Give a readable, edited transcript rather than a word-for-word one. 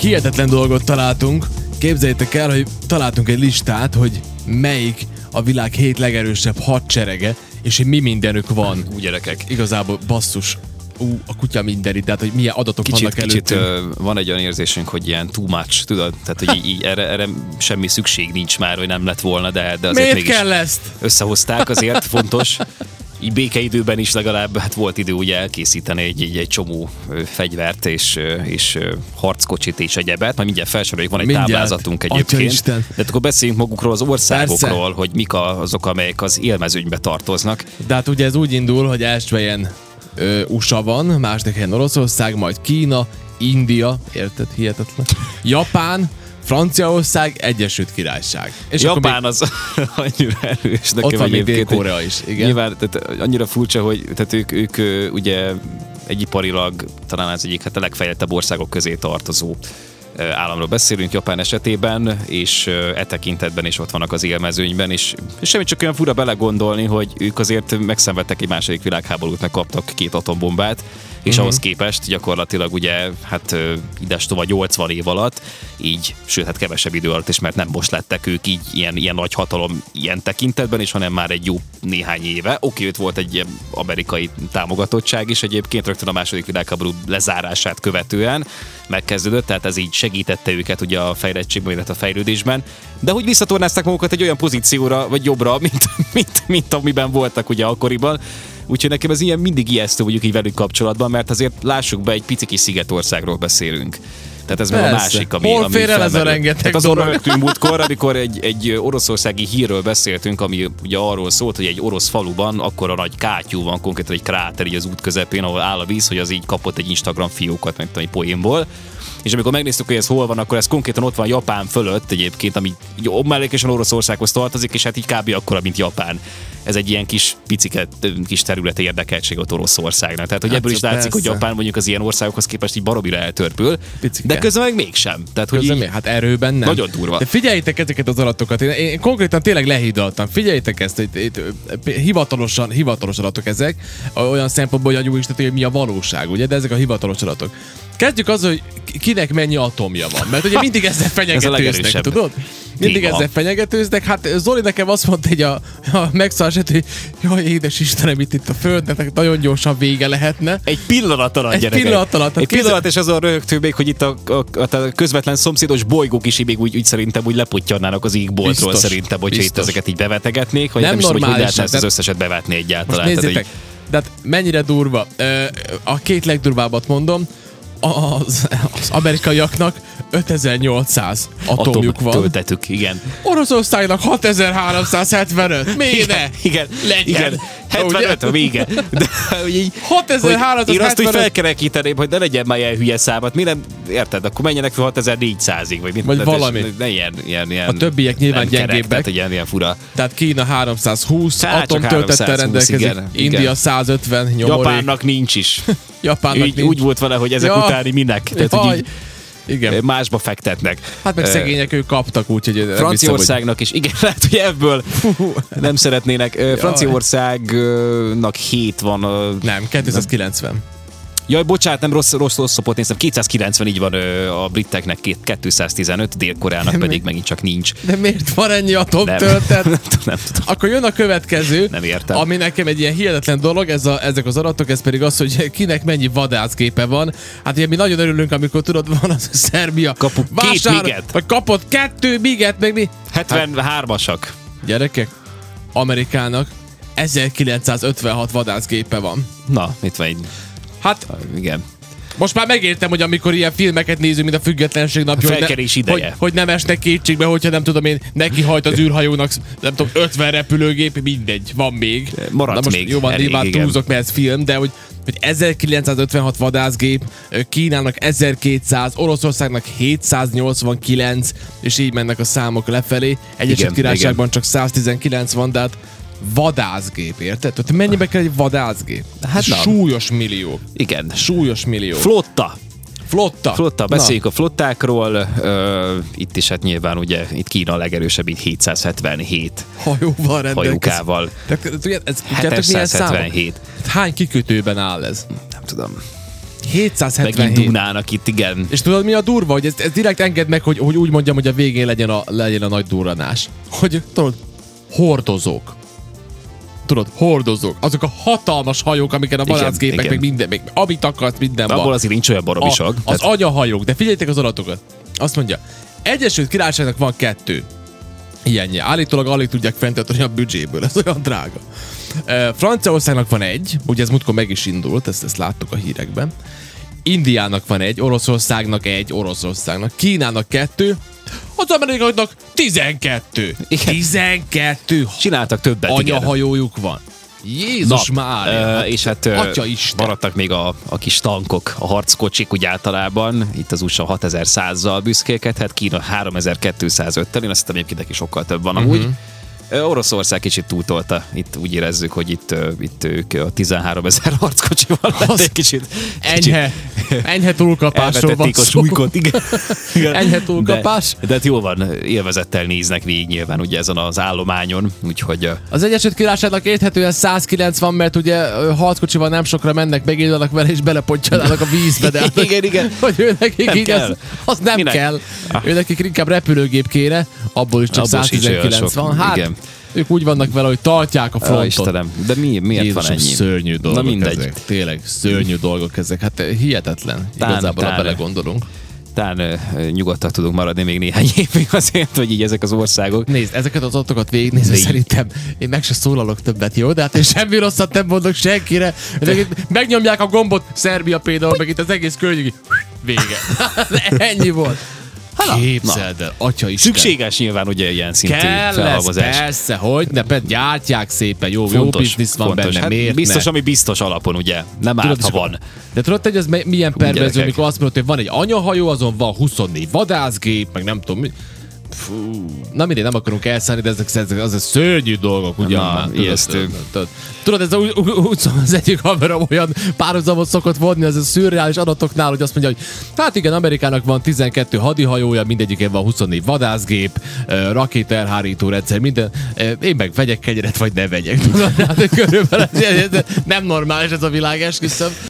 hihetetlen dolgot találtunk. Képzeljétek el, hogy találtunk egy listát, hogy melyik a világ 7 legerősebb hadserege, és hogy mi mindenük van. Gyerekek. Igazából basszus. A kutya mindeni, tehát hogy milyen adatok vannak előttünk. Kicsit van egy olyan érzésünk, hogy ilyen too much, tudod? Tehát, hogy így erre semmi szükség nincs már, hogy nem lett volna, de azért miért mégis kell ezt? összehozták, azért fontos. Így békeidőben is legalább hát volt idő ugye elkészíteni egy csomó fegyvert és harckocsit és egyebet. Majd mindjárt felsoroljuk, van egy táblázatunk egyébként. De akkor beszéljünk magukról az országokról, persze, hogy mik azok, amelyek az élmezőnybe tartoznak. De hát ugye ez úgy indul, hogy első helyen USA van, második helyen Oroszország, majd Kína, India, érted? Hihetetlen. Japán, Franciaország, Egyesült Királyság. És Japán az annyira erős nekem. Ott van még Dél-Korea is, igen. Nyilván tehát annyira furcsa, hogy tehát ők ugye egyiparilag talán az egyik a legfejlettebb országok közé tartozó államról beszélünk Japán esetében, és tekintetben is ott vannak az élmezőnyben, és semmi csak olyan fura belegondolni, hogy ők azért megszenvedtek egy második világháborút, meg kaptak 2 atombombát, és ahhoz képest gyakorlatilag ugye hát idestova 80 év alatt, így, sőt hát kevesebb idő alatt is, mert nem most lettek ők így ilyen nagy hatalom ilyen tekintetben is, hanem már egy jó néhány éve. Oké, ott volt egy amerikai támogatottság is egyébként, rögtön a második világháború lezárását követően megkezdődött, tehát ez így segítette őket ugye a fejlettségben, illetve a fejlődésben, de hogy visszatornázták magukat egy olyan pozícióra, vagy jobbra, mint amiben voltak ugye akkoriban. Úgyhogy nekem ez ilyen mindig ijesztő mondjuk így velük kapcsolatban, mert azért lássuk be, egy pici kis szigetországról beszélünk. Tehát ez meg a másik, ami hol fér el ez a rengeteg dolog? Azon rögtünk múltkor, amikor egy oroszországi hírről beszéltünk, ami ugye arról szólt, hogy egy orosz faluban akkora nagy kátyú van, konkrétan egy kráter így az út közepén, ahol áll a víz, hogy az így kapott egy Instagram fiókat, meg egy poénból. És amikor megnéztük, hogy ez hol van, akkor ez konkrétan ott van Japán fölött egyébként, ami mellékesen Oroszországhoz tartozik, és hát így kb. Akkora, mint Japán. Ez egy ilyen kis területi érdekeltség ott Oroszországnak. Tehát, hogy hát ebből is látszik, hogy Japán mondjuk az ilyen országokhoz képest így baromira eltörpül, picike. De közben meg mégsem. Tehát, hogy így, hát erőben nem. Nagyon durva. De figyeljétek ezeket az adatokat. Én konkrétan tényleg lehídaltam. Figyeljétek ezt, itt hivatalos adatok ezek, olyan szempontból, hogy mi a valóság, ugye? De ezek a hivatalos adatok. Kezdjük azzal, hogy kinek mennyi atomja van. Mert ugye mindig ezzel fenyegetőznek, tudod? Mindig ezzel fenyegetőznek. Hát Zoli nekem azt mondta, hogy a megszállást, hogy jaj, édes Istenem, itt a Földnek nagyon gyorsan vége lehetne. Egy pillanat alatt, gyerekek. Egy pillanat, és azon röhögtünk még, hogy itt a közvetlen szomszédos bolygók is még úgy szerintem úgy leputtyannának az égboltról szerintem, hogyha itt ezeket így bevetegetnék, vagy nem is tudom, hogy lehetne ezt az összeset bevetni egyáltalán. Most nézzétek, de hát mennyire durva. A 2 legdurvábbat mondom, az amerikaiaknak 5800 atomjuk van. Töltetük, igen. Oroszországnak 6375. Miért ne? Igen. Legyen. 75 a vége. De, 6375. Én azt, hogy felkerekíteném, hogy ne legyen már ilyen hülye számot. Mi nem, érted? Akkor menjenek fel 6400-ig, vagy mit? Vagy valami. Ne ilyen, a többiek nyilván gyengébbek. Tehát ilyen fura. Tehát Kína 320 atomtöltettel rendelkezik. India 150 nyomorék. Japánnak nincs is. Japánnak nincs. Úgy volt vele, hogy ezek utáni minek. Tehát, hogy így igen. Másba fektetnek. Hát meg szegények ők kaptak, úgyhogy Franciaországnak is, igen, lehet, hogy ebből nem szeretnének. Franciaországnak 7 van. Nem, 290. Jaj, bocsánat, nem rossz szopot néztem. 290 így van a briteknek, 215, Dél-Koreának pedig megint csak nincs. De miért van ennyi atomtöltet? Nem tudom. Akkor jön a következő, nem értem. Ami nekem egy ilyen hihetetlen dolog, ezek az adatok, ez pedig az, hogy kinek mennyi vadászgépe van. Hát ugye mi nagyon örülünk, amikor tudod, van az a Szerbia. Kapunk 2 miget. Vagy kapott 2 miget, meg mi? 73-asak. Gyerekek, Amerikának 1956 vadászgépe van. Na, itt van egy... Hát, igen. Most már megértem, hogy amikor ilyen filmeket nézünk, mint a Függetlenség napja, hogy nem esnek kétségbe, hogyha nem tudom én, nekihajt az űrhajónak, nem tudom, 50 repülőgép, mindegy, van még. Maradt még. Jó van, nyilván túlzok, mert ez film, de hogy 1956 vadászgép, Kínának 1200, Oroszországnak 789, és így mennek a számok lefelé. Egyesült Királyságban csak 119 van, de hát vadászgép, érted? Tehát mennyibe kell egy vadászgép? Hát súlyos millió. Igen. Súlyos millió. Flotta. Beszéljük a flottákról. Itt is hát nyilván ugye itt Kína a legerősebb, itt 777 hajóval rendelkezik. Hajókával. Ez 777. Hány kikötőben áll ez? Nem tudom. 777. Megint Dunának itt, igen. És tudod, mi a durva? Hogy ez direkt enged meg, hogy úgy mondjam, hogy a végén legyen a nagy durranás. Hogy tudod, hordozók. Tudod, hordozók. Azok a hatalmas hajók, amiket a vadászgépek, meg minden, meg amit akarsz, minden van. Abból azért nincs olyan baromiság. Az anyahajók, de figyeljétek az adatokat. Azt mondja, Egyesült Királyságnak van 2 ilyenje. Állítólag alig tudják fenntartani a büdzséből, ez olyan drága. Franciaországnak van 1, ugye ez múltkor meg is indult, ezt láttuk a hírekben. Indiának van 1, Oroszországnak, Kínának 2, az amerikaiaknak 12. Igen. 12 Csináltak többet, anyahajójuk van. Jézus már! És hát maradtak még a kis tankok, a harckocsik úgy általában. Itt az USA 6100-zal büszkélkedhet, Kína 3205-tel, én azt hiszem egyébként neki sokkal több van amúgy. Oroszország kicsit túltolta, itt úgy érezzük, hogy itt ők a 13 000 harckocsival lették kicsit. Enyhe túlkapásról van a súlykot, igen. Enyhe túlkapás. De hát jó van, élvezettel néznek végig nyilván ugye ezen az állományon, úgyhogy... Az Egyesült Királyságnak érthetően 190, mert ugye harckocsival nem sokra mennek, megindulnak vele és belepontjanának a vízbe, de hát, igen. Hogy ő nekik nem így kell. az nem Minek? kell. Ő nekik inkább repülőgép kéne, abból is csak 119 van. Hát, igen. Ők úgy vannak vele, hogy tartják a frontot. Istenem, de miért Jézus, van ennyi? Szörnyű dolgok. Na mindegy. Ezek. Tényleg szörnyű dolgok ezek. Hát hihetetlen. Igazából, ha belegondolunk. Talán nyugodtak tudunk maradni még néhány évig azért, hogy így ezek az országok. Nézd, ezeket az adatokat végignézve szerintem én meg se szólalok többet, jó? De hát én semmi rosszat nem mondok senkire. Megnyomják a gombot, Szerbia például, meg itt az egész környéki vége. Ennyi volt. Képzeld el, Atya Isten. Szükséges nyilván ugye ilyen szintű felhalmozás. Persze, hogy ne, gyártják szépen, jó biznisz van benne, hát miért biztos, ne? ami biztos alapon, ugye? Nem árt, ha van. De tudod, hogy ez milyen pervező, amikor azt mondod, hogy van egy anyahajó, azon van 24 vadászgép, meg nem tudom mi. Fú. Na mindegy, nem akarunk elszállni, de ezek az szörnyű dolgok, ugyan már. Ijesztő. Tudod, ez úgy az egyik kamera olyan párhuzamot szokott vonni, ez a szürreális adatoknál, hogy azt mondja, hogy hát igen, Amerikának van 12 hadihajója, mindegyikén van 24 vadászgép, rakéta elhárító rendszer, minden. Én meg vegyek kegyeret, vagy ne vegyek. Tudod, hát körülbelül nem normális ez a világ, esküszöm.